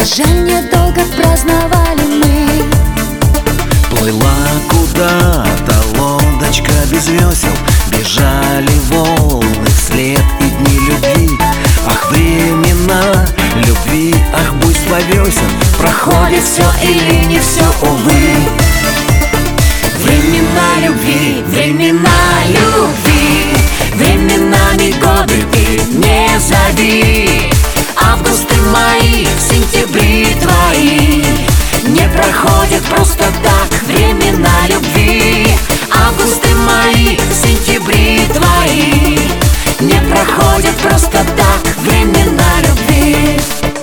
Жаль, недолго праздновали мы. Плыла куда-то лодочка без весел, бежали волны вслед и дни любви. Ах, времена любви, ах, буйство весен, проходит все или не все, увы. Времена любви, времена любви, временами годы ты не зови. Августы мои, сентябри твои не проходят просто так. Времена любви, августы мои, сентябри твои не проходят просто так. Времена любви.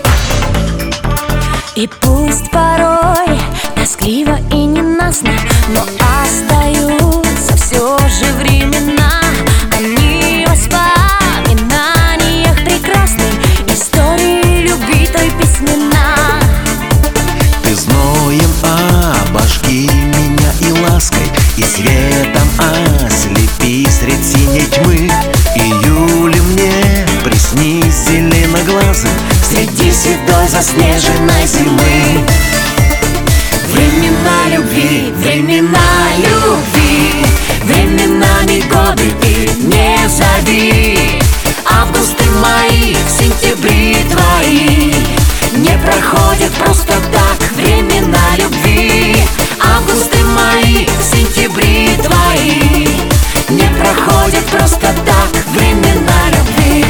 И пусть порой тоскливо и ненастно, но остаются все же времена. Они в воспоминаниях прекрасны, истории любви той письмена. Ты зноем обожги меня и лаской, и светом ослепи средь синей тьмы. Июлем мне приснись зеленоглазым Среди седой заснеженной зимы. Времена любви, времена любви, временами годы ты не зови. Августы мои, сентябри твои не проходят просто так. Времена любви, августы мои, сентябри твои не проходят просто так. Времена любви.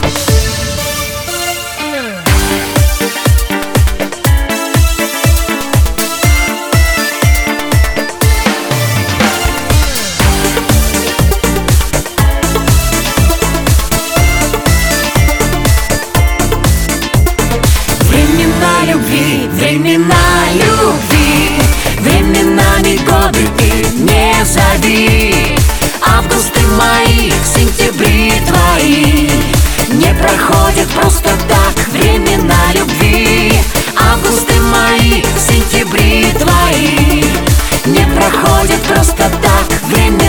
Времена любви, временами годы ты не зови. Августы мои, сентябри твои не проходят просто так. Времена любви, августы мои, сентябри твои не проходят просто так. Времена